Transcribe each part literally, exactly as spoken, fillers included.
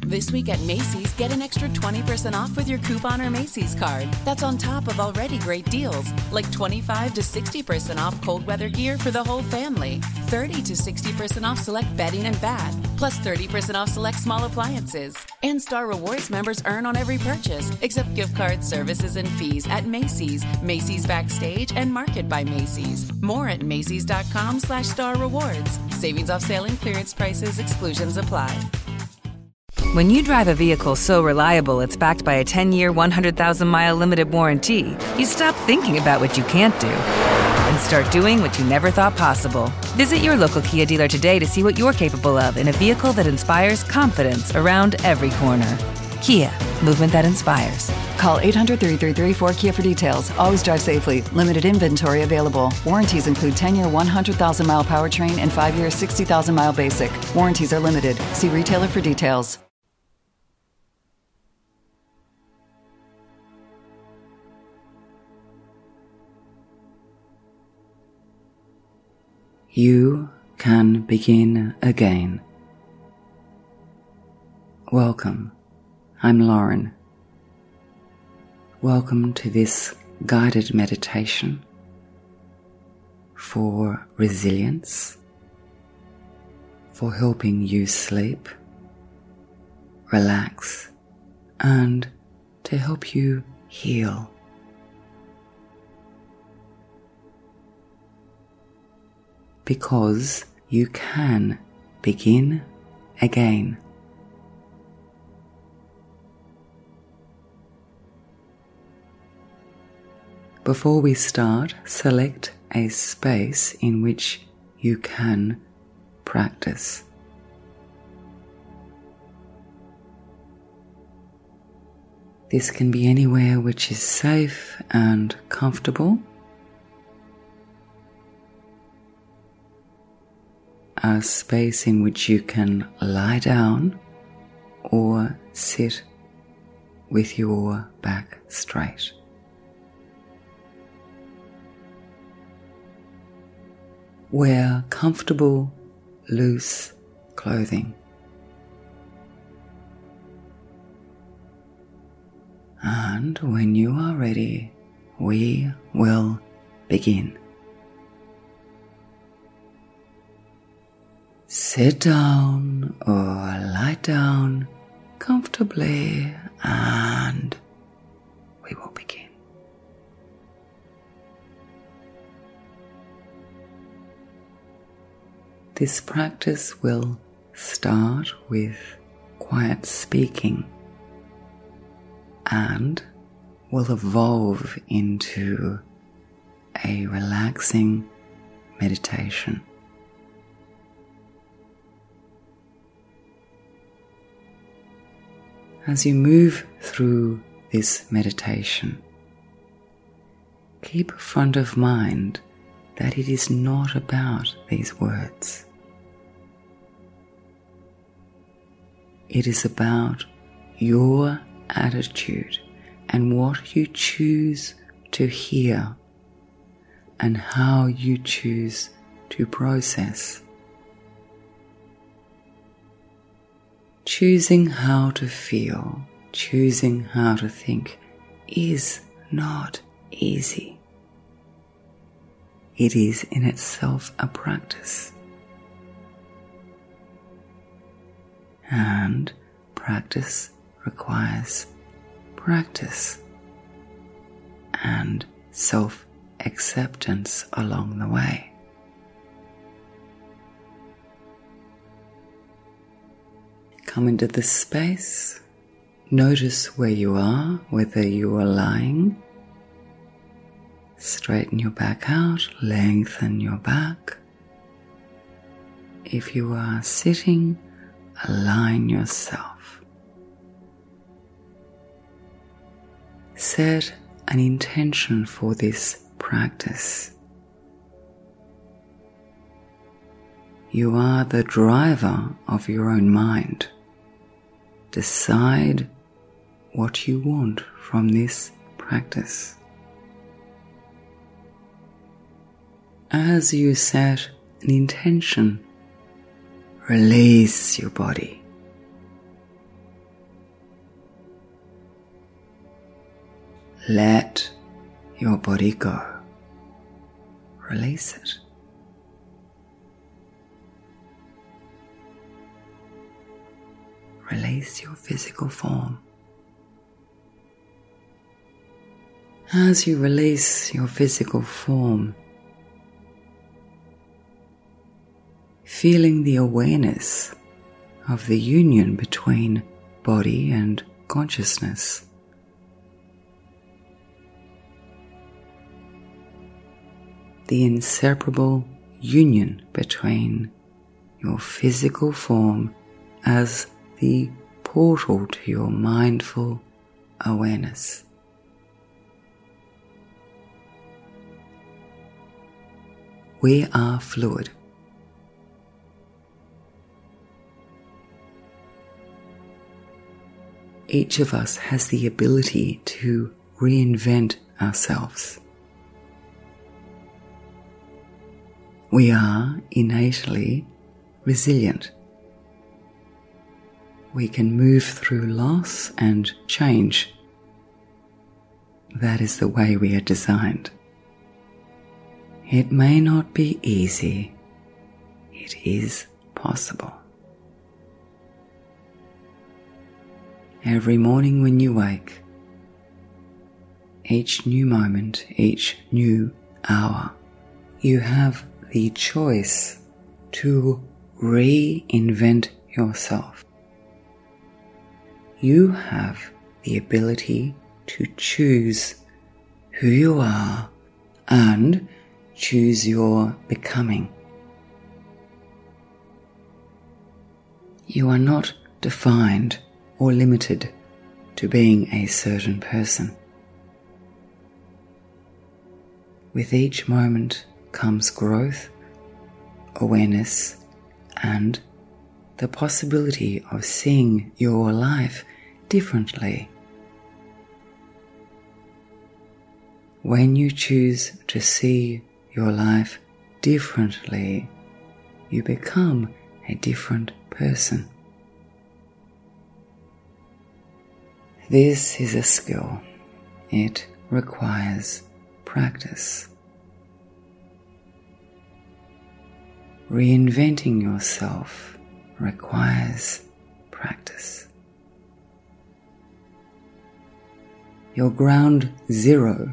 This week at Macy's, get an extra twenty percent off with your coupon or Macy's card. That's on top of already great deals, like twenty-five to sixty percent off cold weather gear for the whole family, thirty to sixty percent off select bedding and bath, plus thirty percent off select small appliances. And Star Rewards members earn on every purchase, except gift cards, services, and fees at Macy's, Macy's Backstage, and Market by Macy's. More at Macy's.com slash Star Rewards. Savings off sale and clearance prices. Exclusions apply. When you drive a vehicle so reliable it's backed by a ten-year, one hundred thousand mile limited warranty, you stop thinking about what you can't do and start doing what you never thought possible. Visit your local Kia dealer today to see what you're capable of in a vehicle that inspires confidence around every corner. Kia, movement that inspires. Call eight hundred, three three three, four K I A for details. Always drive safely. Limited inventory available. Warranties include ten-year, one hundred thousand mile powertrain and five-year, sixty thousand mile basic. Warranties are limited. See retailer for details. You can begin again. Welcome, I'm Lauren. Welcome to this guided meditation for resilience, for helping you sleep, relax, and to help you heal. Because you can begin again. Before we start, select a space in which you can practice. This can be anywhere which is safe and comfortable. A space in which you can lie down or sit with your back straight. Wear comfortable, loose clothing. And when you are ready, we will begin. Sit down or lie down comfortably and we will begin. This practice will start with quiet speaking and will evolve into a relaxing meditation. As you move through this meditation, keep front of mind that it is not about these words. It is about your attitude and what you choose to hear and how you choose to process. Choosing how to feel, choosing how to think is not easy. It is in itself a practice. And practice requires practice and self-acceptance along the way. Come into this space. Notice where you are, whether you are lying. Straighten your back out, lengthen your back. If you are sitting, align yourself. Set an intention for this practice. You are the driver of your own mind. Decide what you want from this practice. As you set an intention, release your body. let your body go. Release it. Release your physical form. As you release your physical form, feeling the awareness of the union between body and consciousness. The inseparable union between your physical form as the portal to your mindful awareness. We are fluid. Each of us has the ability to reinvent ourselves. We are innately resilient. We can move through loss and change. That is the way we are designed. It may not be easy. It is possible. Every morning when you wake, each new moment, each new hour, you have the choice to reinvent yourself. You have the ability to choose who you are and choose your becoming. You are not defined or limited to being a certain person. With each moment comes growth, awareness, and the possibility of seeing your life differently. When you choose to see your life differently, you become a different person. This is a skill. It requires practice. Reinventing yourself requires practice. Your ground zero,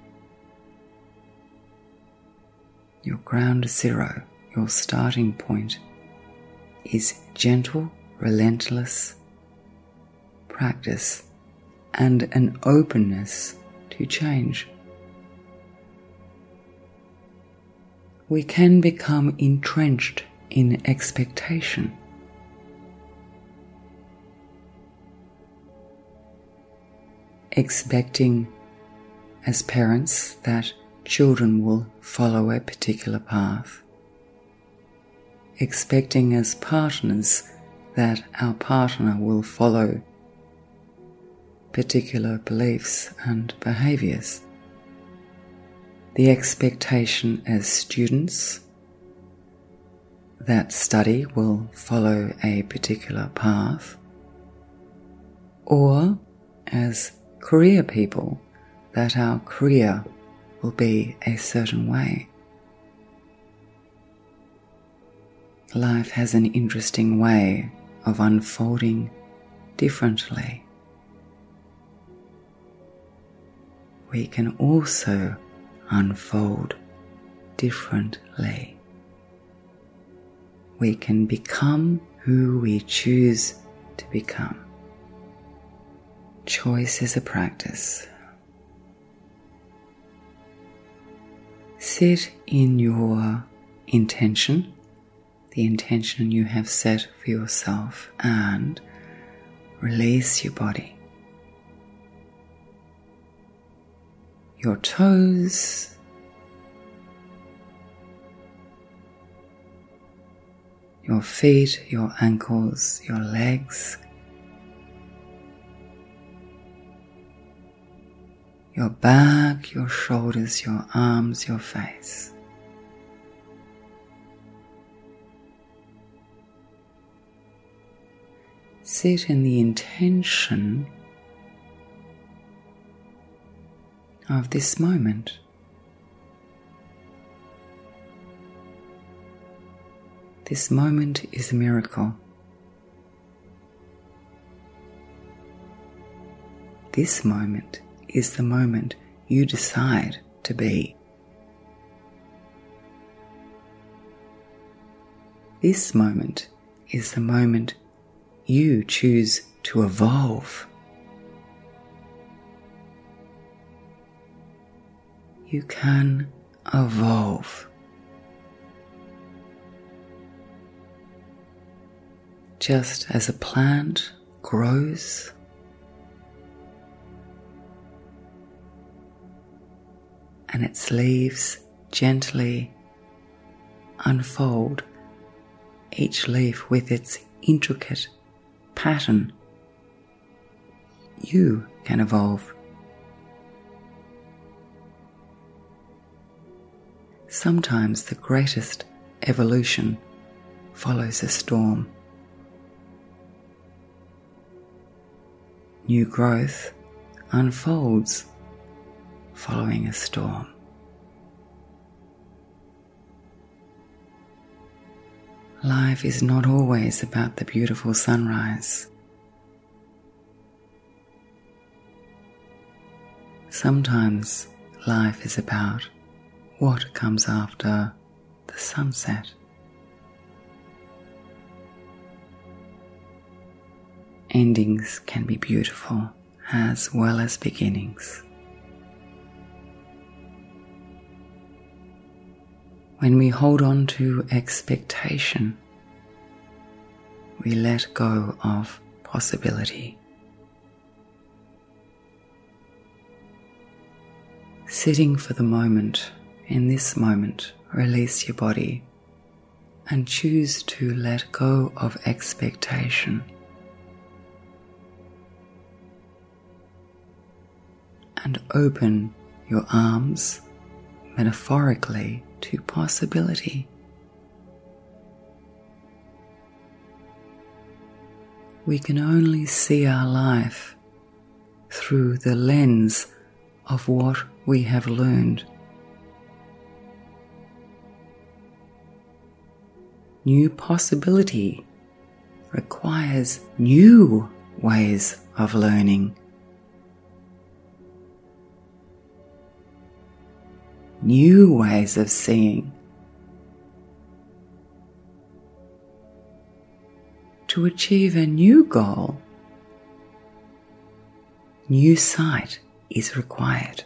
your ground zero, your starting point, is gentle, relentless practice and an openness to change. We can become entrenched in expectation. Expecting as parents that children will follow a particular path. Expecting as partners that our partner will follow particular beliefs and behaviors. The expectation as students that study will follow a particular path, or as career people that our career will be a certain way. Life has an interesting way of unfolding differently. We can also unfold differently. We can become who we choose to become. Choice is a practice. Sit in your intention, the intention you have set for yourself, and release your body. Your toes, your feet, your ankles, your legs, your back, your shoulders, your arms, your face. Sit in the intention of this moment. This moment is a miracle. This moment is the moment you decide to be. This moment is the moment you choose to evolve. You can evolve. Just as a plant grows, and its leaves gently unfold, each leaf with its intricate pattern, you can evolve. Sometimes the greatest evolution follows a storm. New growth unfolds following a storm. Life is not always about the beautiful sunrise. Sometimes life is about what comes after the sunset. Endings can be beautiful as well as beginnings. When we hold on to expectation, we let go of possibility. Sitting for the moment, in this moment, release your body and choose to let go of expectation. And open your arms, metaphorically, to possibility. We can only see our life through the lens of what we have learned. New possibility requires new ways of learning. New ways of seeing. To achieve a new goal, new sight is required.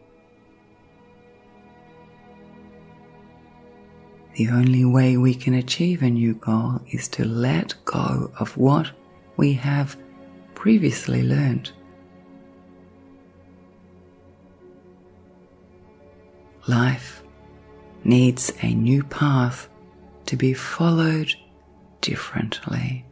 The only way we can achieve a new goal is to let go of what we have previously learned. Life needs a new path to be followed differently.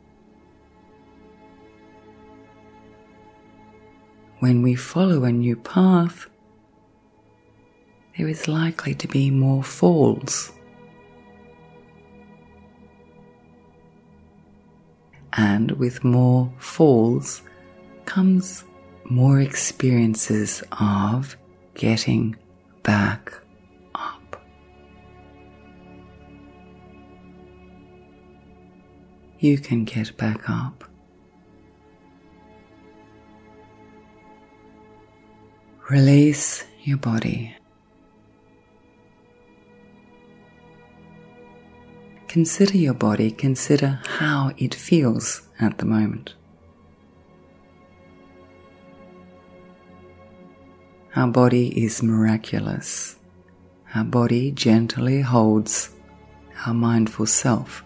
When we follow a new path, there is likely to be more falls. And with more falls comes more experiences of getting back up. You can get back up. Release your body. Consider your body, consider how it feels at the moment. Our body is miraculous. Our body gently holds our mindful self.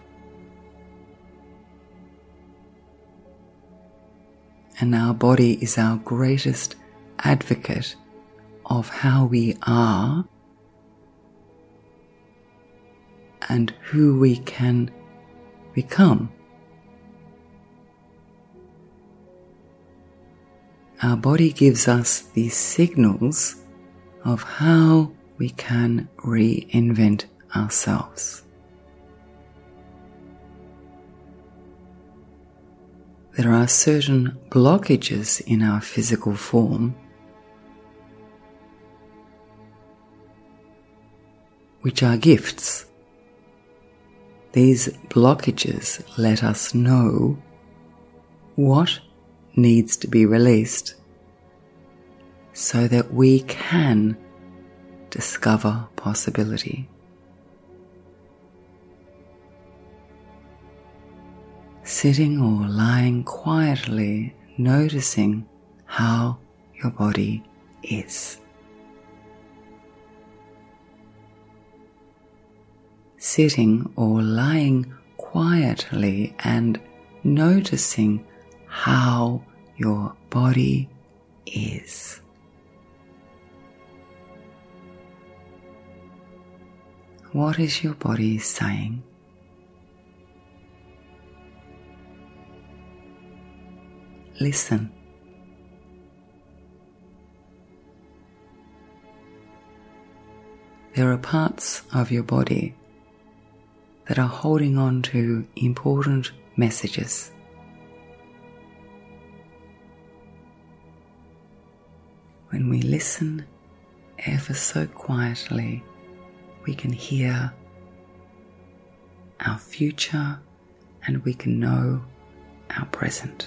And our body is our greatest advocate of how we are and who we can become. Our body gives us these signals of how we can reinvent ourselves. There are certain blockages in our physical form which are gifts. These blockages let us know what needs to be released so that we can discover possibility. Sitting or lying quietly, noticing how your body is. Sitting or lying quietly and noticing how your body is. What is your body saying? Listen. There are parts of your body that are holding on to important messages. When we listen ever so quietly, we can hear our future and we can know our present.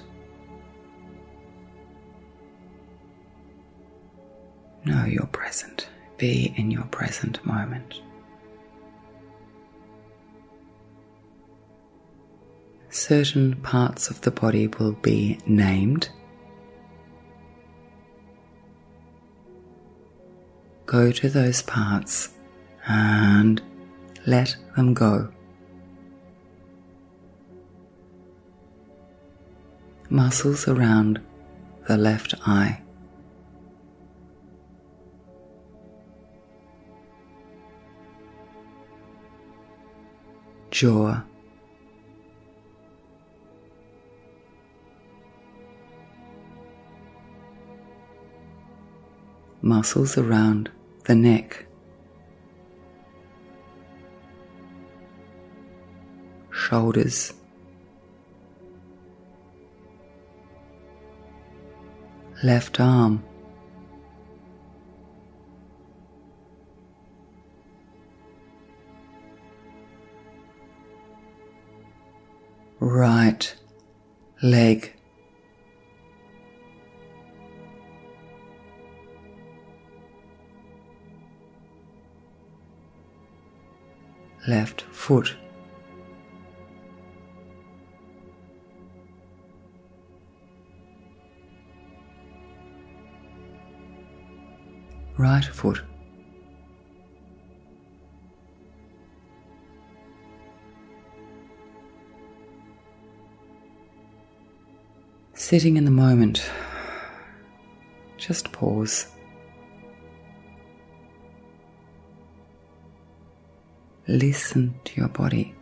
Know your present. Be in your present moment. Certain parts of the body will be named. Go to those parts and let them go. Muscles around the left eye. Jaw. Muscles around the neck. Shoulders. Left arm. Right leg. Left foot. Right foot. Sitting in the moment, just pause. Listen to your body.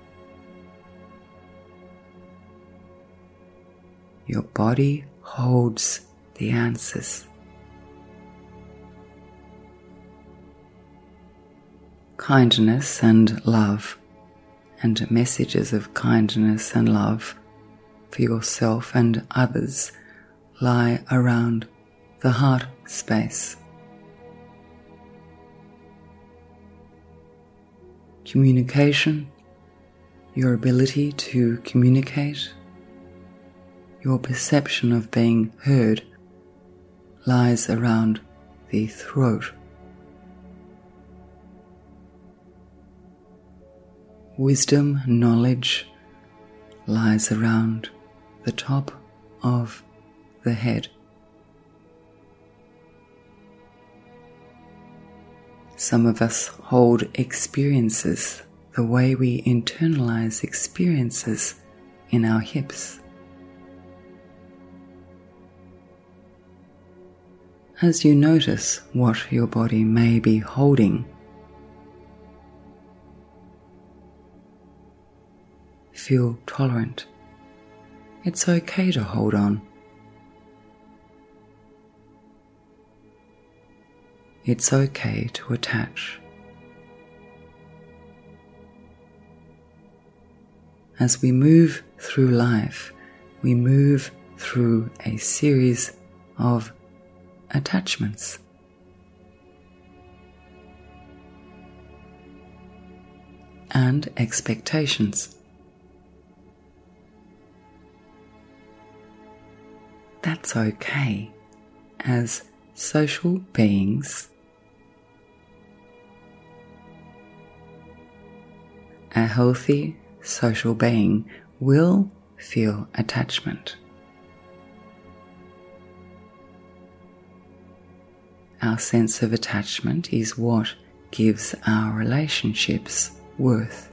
Your body holds the answers. Kindness and love, and messages of kindness and love for yourself and others lie around the heart space. Communication, your ability to communicate, your perception of being heard lies around the throat. Wisdom, knowledge lies around the top of the head. Some of us hold experiences the way we internalize experiences in our hips. As you notice what your body may be holding, feel tolerant. It's okay to hold on. It's okay to attach. As we move through life, we move through a series of attachments. and expectations. That's okay. As social beings, a healthy social being will feel attachment. Our sense of attachment is what gives our relationships worth.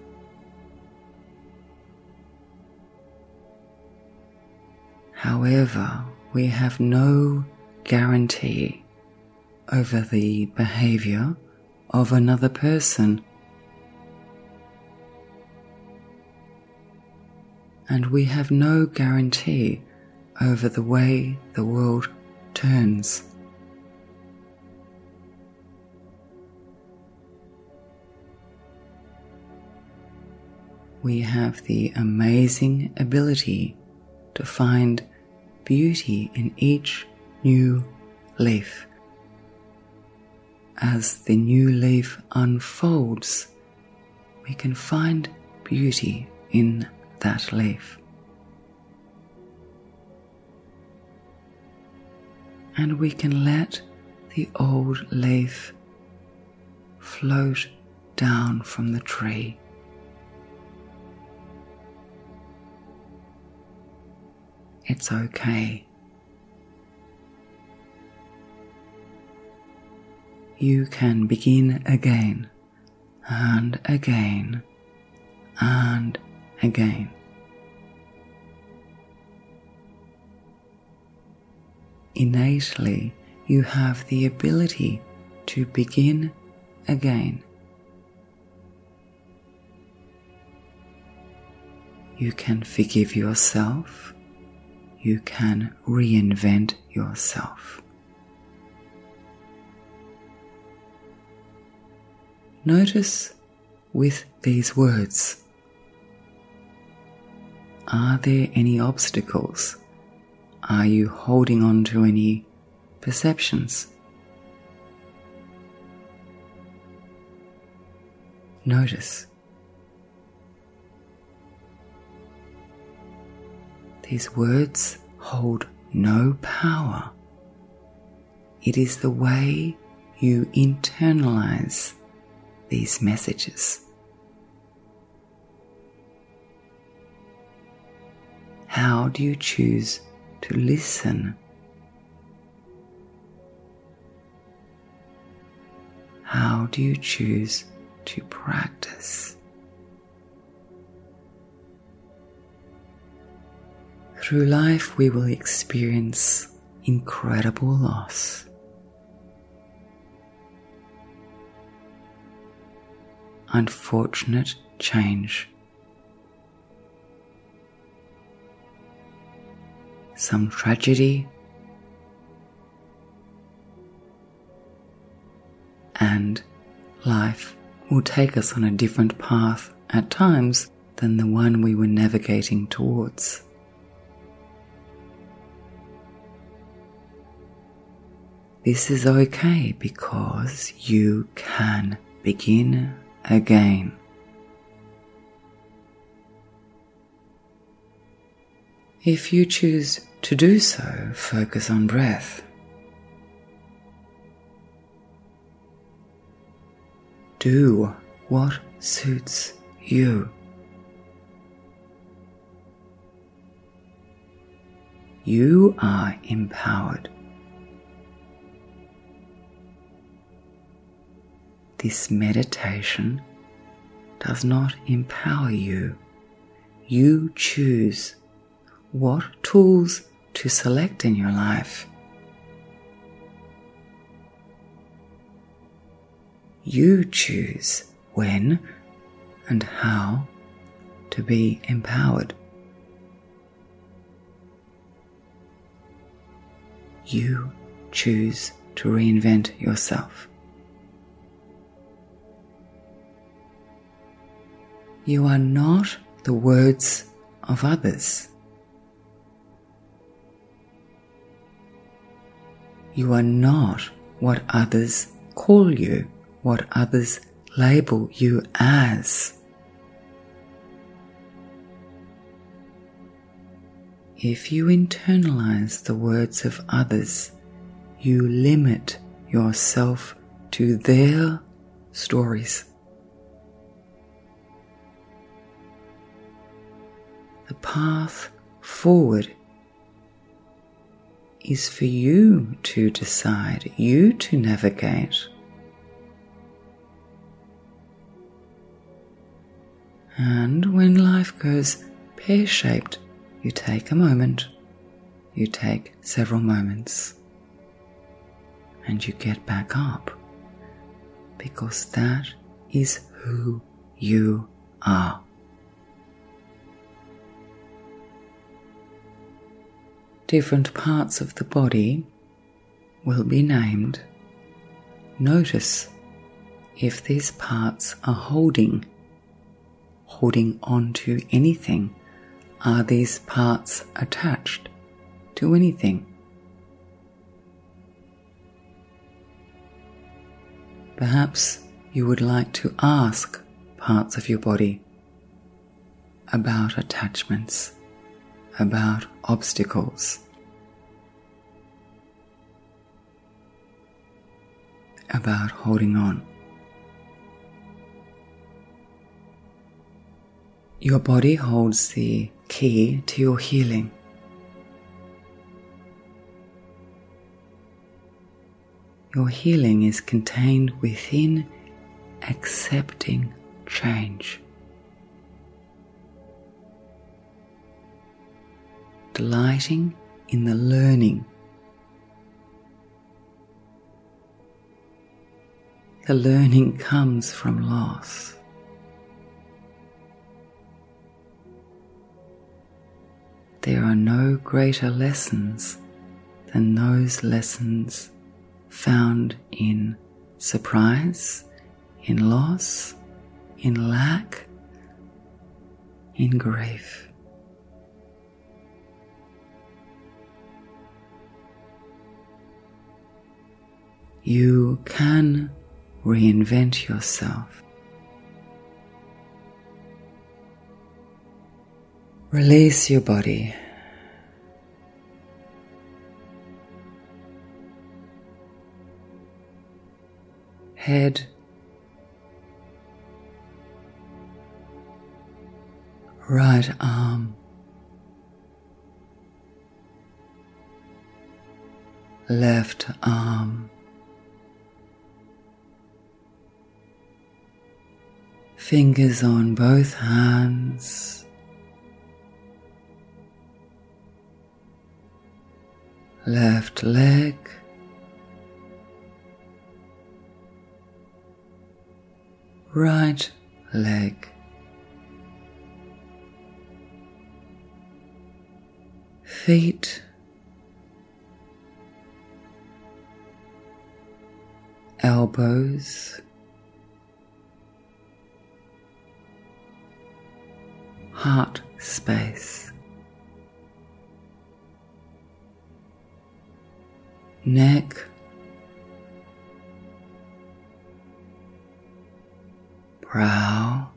However, we have no guarantee over the behavior of another person, and we have no guarantee over the way the world turns. We have the amazing ability to find beauty in each new leaf. As the new leaf unfolds, we can find beauty in that leaf. And we can let the old leaf float down from the tree. It's okay. You can begin again and again and again. Innately, you have the ability to begin again. You can forgive yourself. You can reinvent yourself. Notice with these words, are there any obstacles? Are you holding on to any perceptions? Notice. These words hold no power. It is the way you internalize these messages. How do you choose to listen? How do you choose to practice? Through life we will experience incredible loss. Unfortunate change. Some tragedy. And life will take us on a different path at times than the one we were navigating towards. This is okay because you can begin again. If you choose to do so, focus on breath. Do what suits you. You are empowered. This meditation does not empower you. You choose what tools to select in your life. You choose when and how to be empowered. You choose to reinvent yourself. You are not the words of others. You are not what others call you, what others label you as. If you internalize the words of others, you limit yourself to their stories. The path forward is for you to decide, you to navigate. And when life goes pear-shaped, you take a moment, you take several moments, and you get back up, because that is who you are. Different parts of the body will be named. Notice if these parts are holding, holding on to anything. Are these parts attached to anything? Perhaps you would like to ask parts of your body about attachments, about obstacles, about holding on. Your body holds the key to your healing. Your healing is contained within accepting change, delighting in the learning. The learning comes from loss. There are no greater lessons than those lessons found in surprise, in loss, in lack, in grief. You can reinvent yourself. Release your body. Head, right arm, left arm, fingers on both hands, left leg, right leg, feet, elbows, heart space, neck, brow,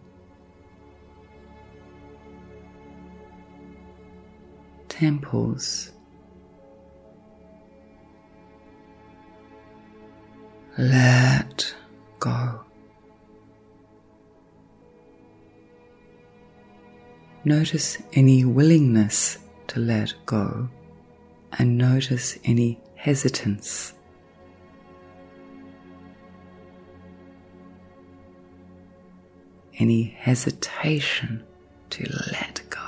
temples, let go. Notice any willingness to let go, and notice any hesitance. Any hesitation to let go.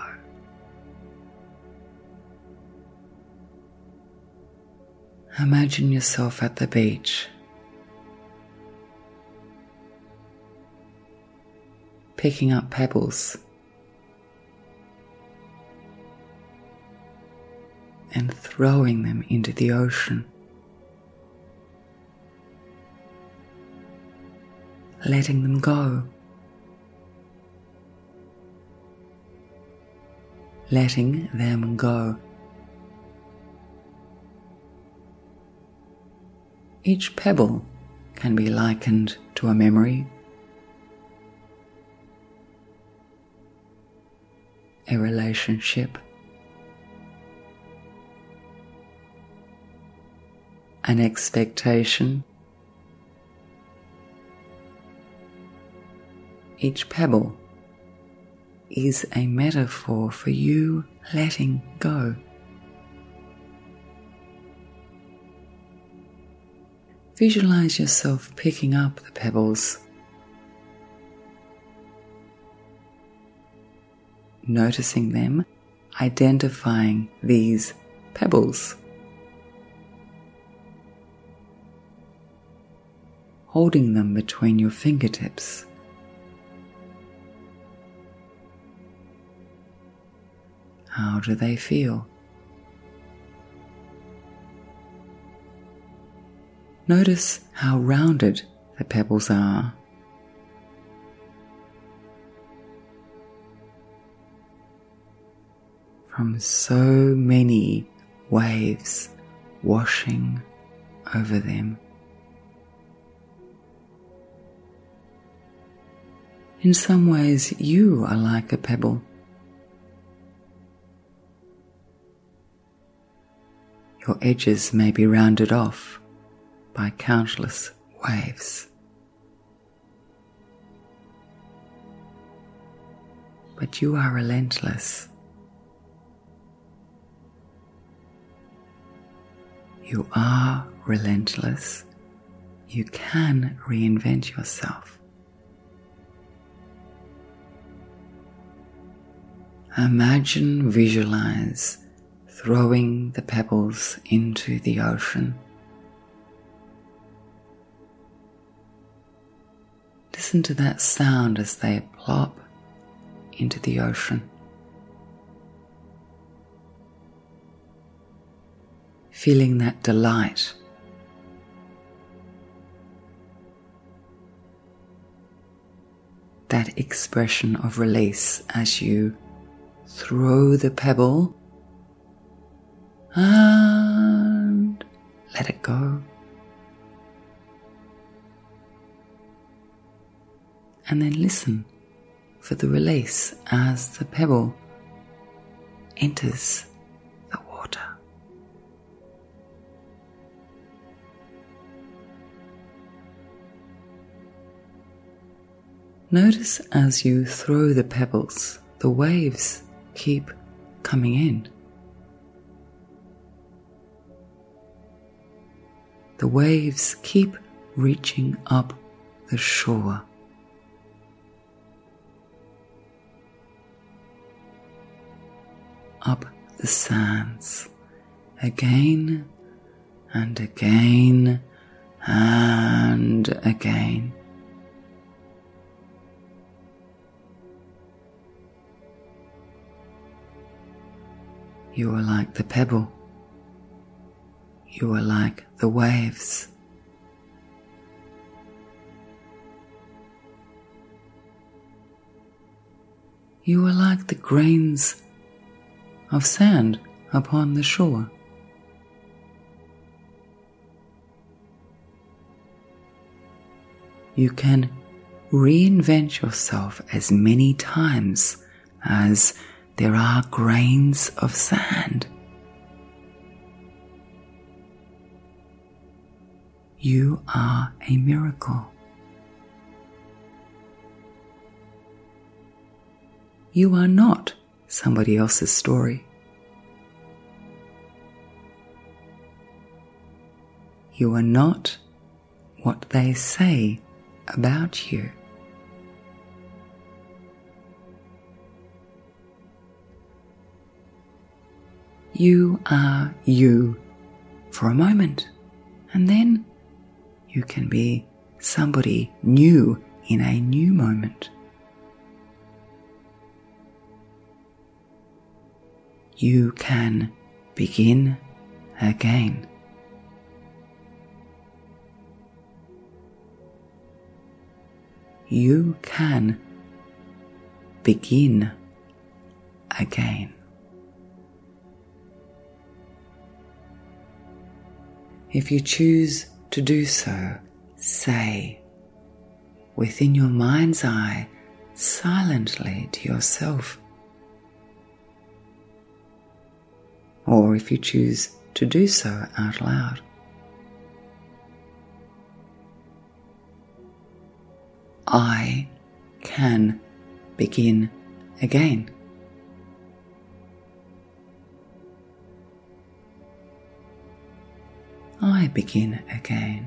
Imagine yourself at the beach, picking up pebbles and throwing them into the ocean, letting them go, letting them go. Each pebble can be likened to a memory, a relationship, an expectation. Each pebble is a metaphor for you letting go. Visualize yourself picking up the pebbles, noticing them, identifying these pebbles, holding them between your fingertips. How do they feel? Notice how rounded the pebbles are. From so many waves washing over them. In some ways, you are like a pebble. Your edges may be rounded off by countless waves. But you are relentless. You are relentless. You can reinvent yourself. Imagine, visualize throwing the pebbles into the ocean. Listen to that sound as they plop into the ocean. Feeling that delight. That expression of release as you throw the pebble and let it go. And then listen for the release as the pebble enters the water. Notice as you throw the pebbles, the waves keep coming in. The waves keep reaching up the shore. Up the sands, again and again and again. You are like the pebble. You are like the waves. You are like the grains of sand upon the shore. You can reinvent yourself as many times as there are grains of sand. You are a miracle. You are not somebody else's story. You are not what they say about you. You are you for a moment, and then you can be somebody new in a new moment. You can begin again. You can begin again. If you choose to do so, say within your mind's eye silently to yourself. Or if you choose to do so out loud, I can begin again. I begin again.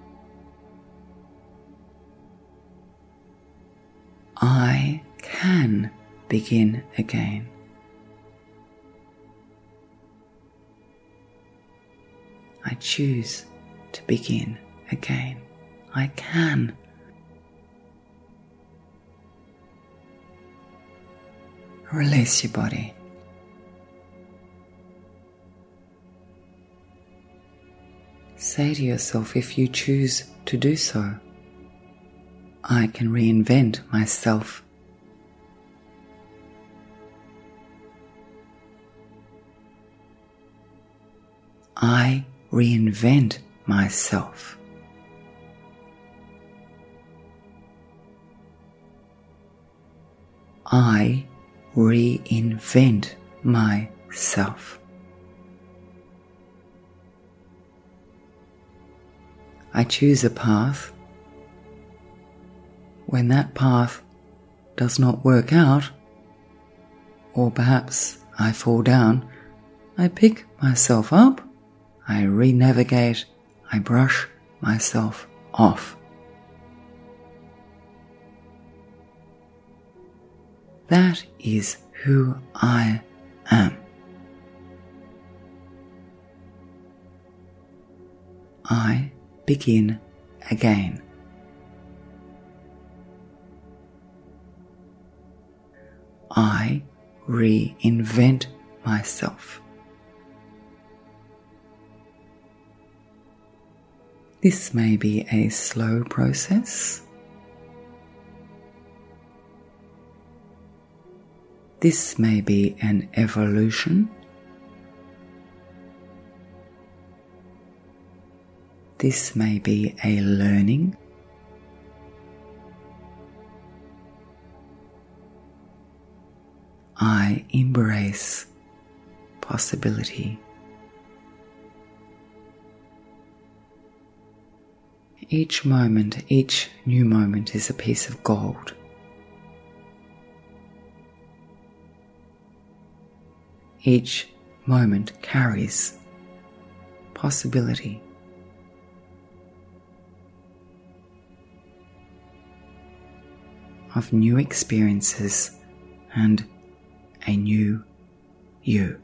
I can begin again. I choose to begin again. I can. Release your body. Say to yourself, if you choose to do so, I can reinvent myself. I reinvent myself. I reinvent myself. I choose a path. When that path does not work out, or perhaps I fall down, I pick myself up, I re-navigate, I brush myself off. That is who I am. I begin again. I reinvent myself. This may be a slow process. This may be an evolution. This may be a learning. I embrace possibility. Each moment, each new moment is a piece of gold. Each moment carries possibility. Of new experiences and a new you.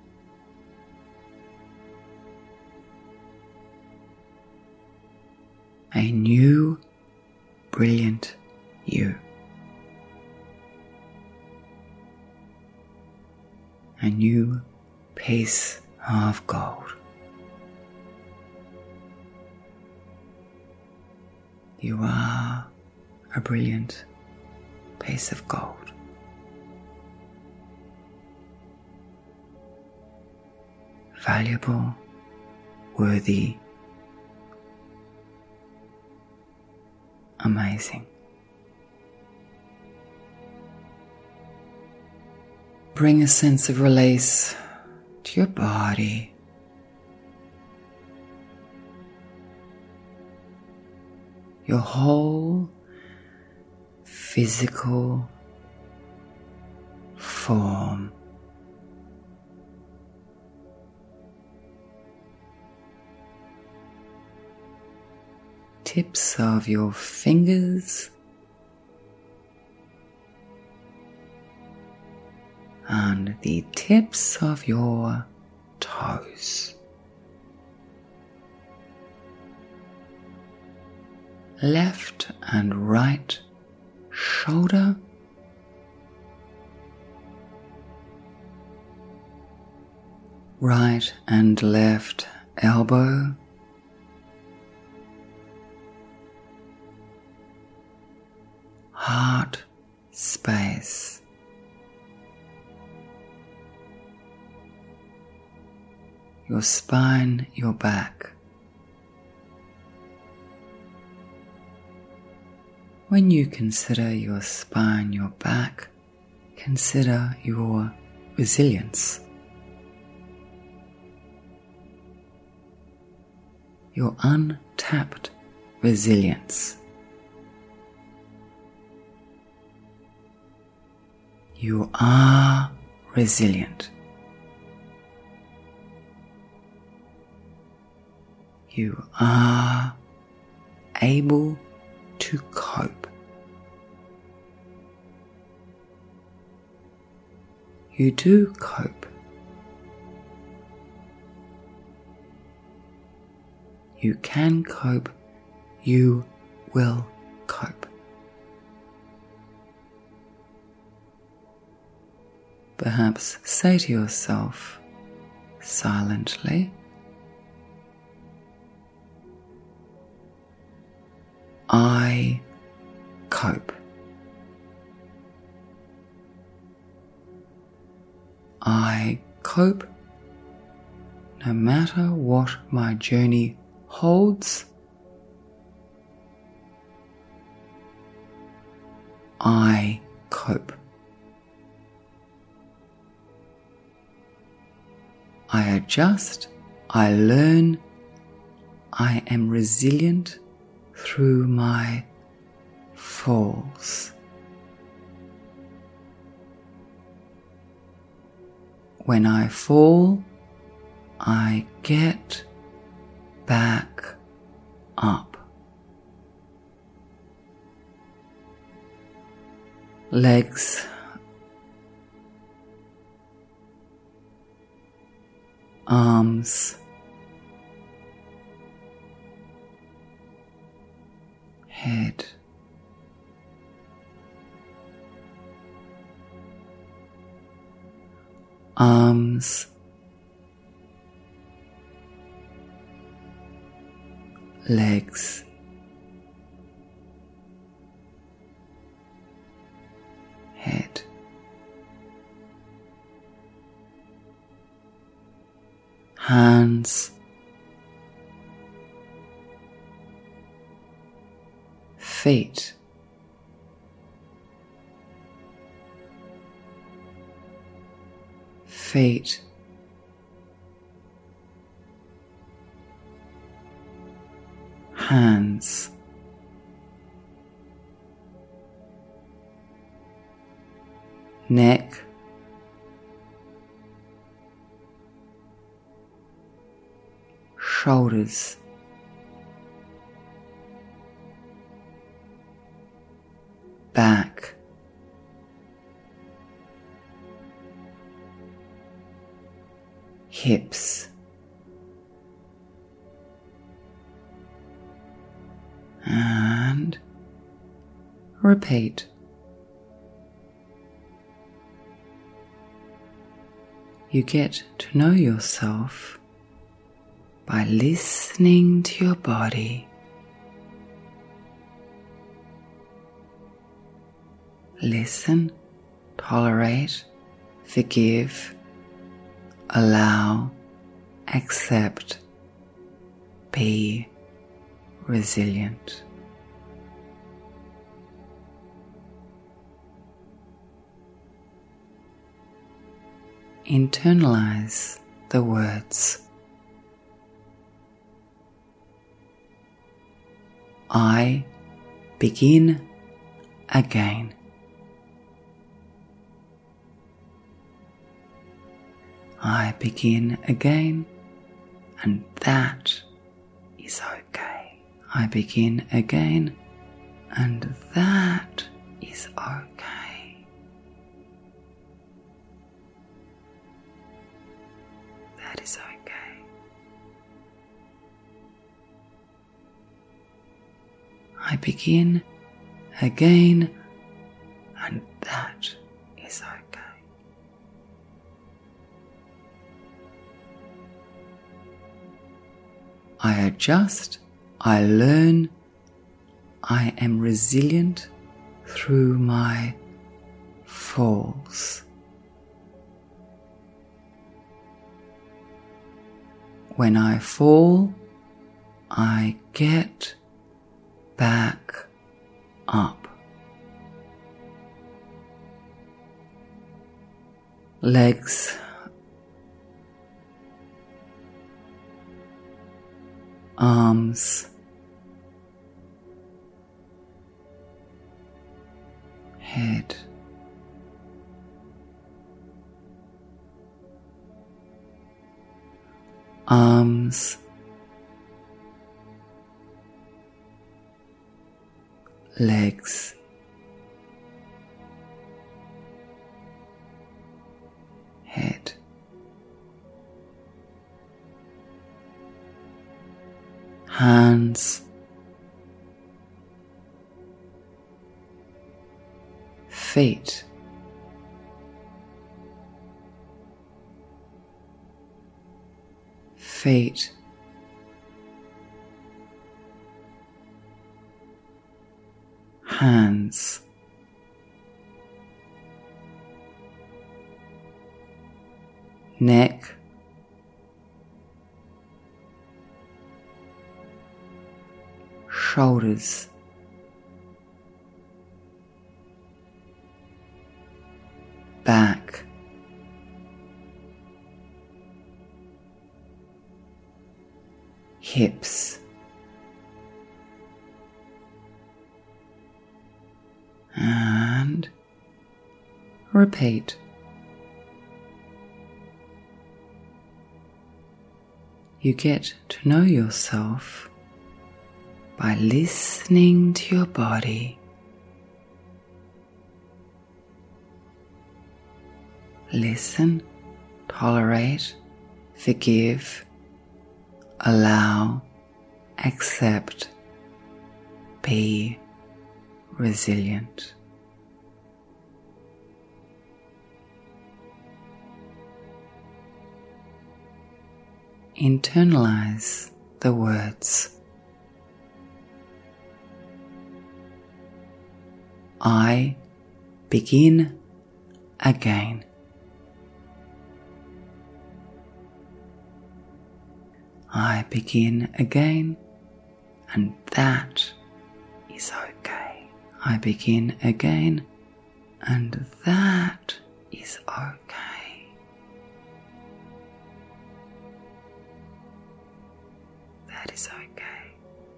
A new, brilliant you. A new piece of gold. You are a brilliant piece of gold. Valuable, worthy, amazing. Bring a sense of release to your body. Your whole physical form. Tips of your fingers and the tips of your toes. Left and right shoulder. Right and left elbow. Heart space. Your spine, your back. When you consider your spine, your back, consider your resilience. Your untapped resilience. You are resilient. You are able to cope. You do cope. You can cope. You will cope. Perhaps say to yourself silently, I cope. I cope no matter what my journey holds. I cope. I adjust, I learn, I am resilient through my falls. When I fall, I get back up. Legs, arms, head, arms, legs, head, hands, feet, feet, hands, neck, shoulders, back, hips, and repeat. You get to know yourself by listening to your body. Listen, tolerate, forgive, allow, accept, be resilient. Internalize the words. I begin again. I begin again, and that is okay. I begin again, and that is okay. That is okay. I begin again, and that is okay. I adjust, I learn, I am resilient through my falls. When I fall, I get back up. Legs, arms, head, arms, legs, head, hands, feet, feet, hands, neck, shoulders, back, hips, and repeat. You get to know yourself by listening to your body. Listen, tolerate, forgive, allow, accept, be resilient. Internalize the words. I begin again. I begin again, and that is okay. I begin again, and that is okay. That is okay.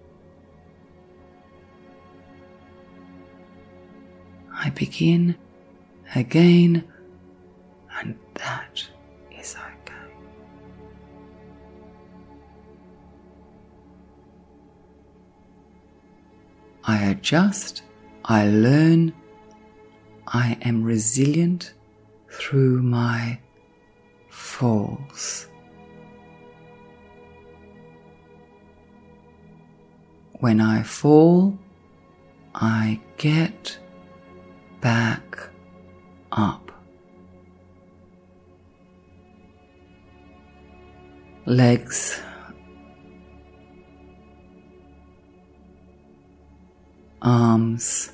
I begin again, and that is okay. I adjust, I learn, I am resilient through my falls. When I fall, I get back up. Legs, arms,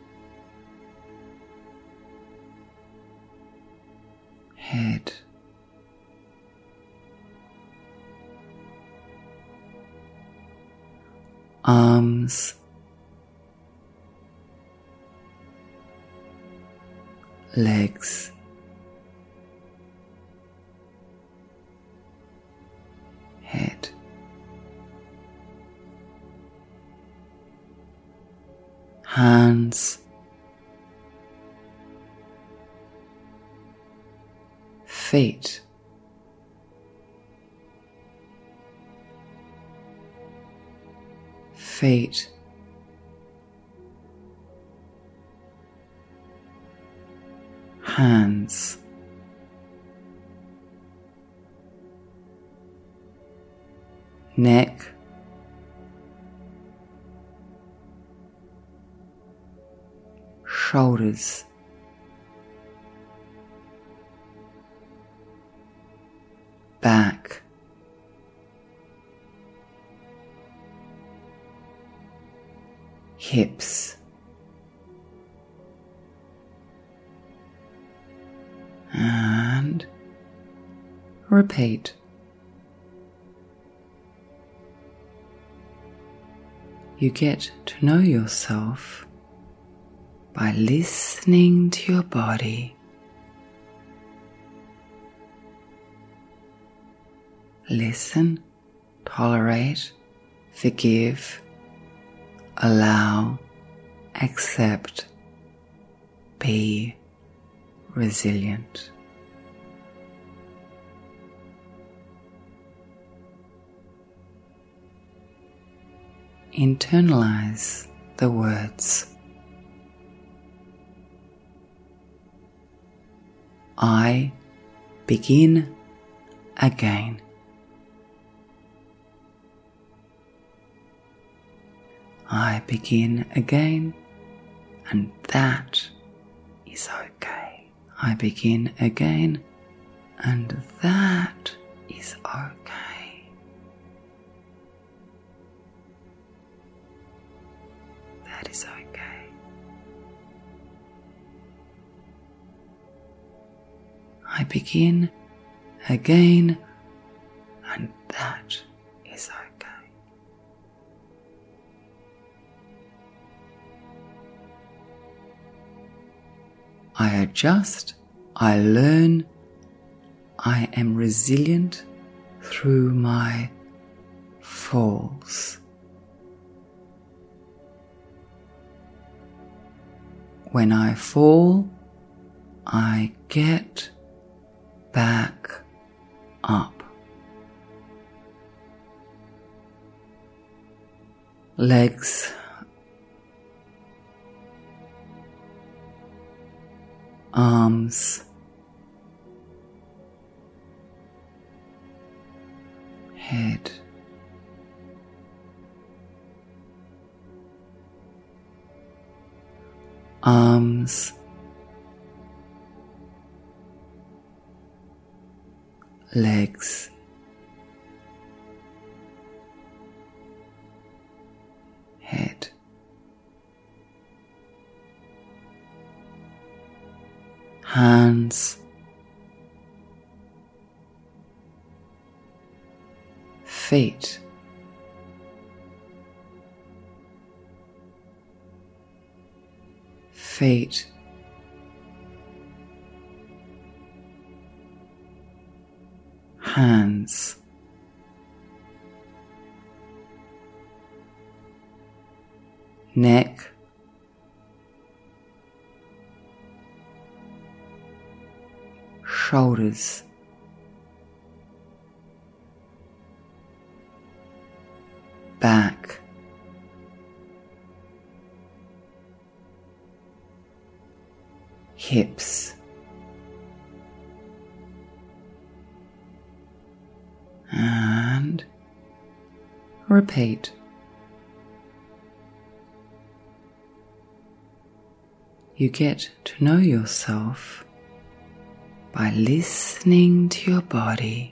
head, arms, legs, head, hands, feet, feet, hands, neck, shoulders, back, hips, and repeat. You get to know yourself by listening to your body. Listen, tolerate, forgive, allow, accept, be resilient. internalize the words. I begin again. I begin again, and that is okay. I begin again, and that is okay. That is okay. I begin again, and that is okay. I adjust, I learn, I am resilient through my falls. When I fall, I get back up. Legs, arms, head, arms, legs, head, hands, feet, feet, hands, neck, shoulders, back, hips, and repeat. You get to know yourself by listening to your body.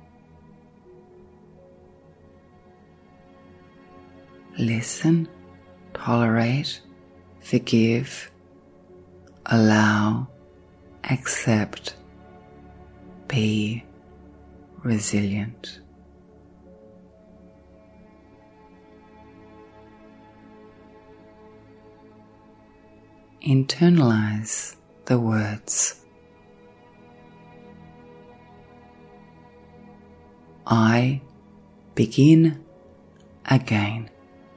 Listen, tolerate, forgive, allow, accept, be resilient. Internalize the words. I begin again.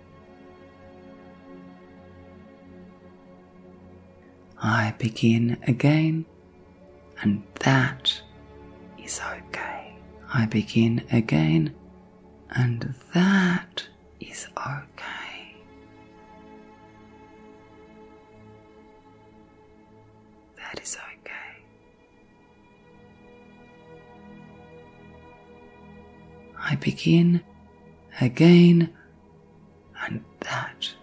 I begin again, and that is okay. I begin again, and that is okay. That is okay. I begin again, and that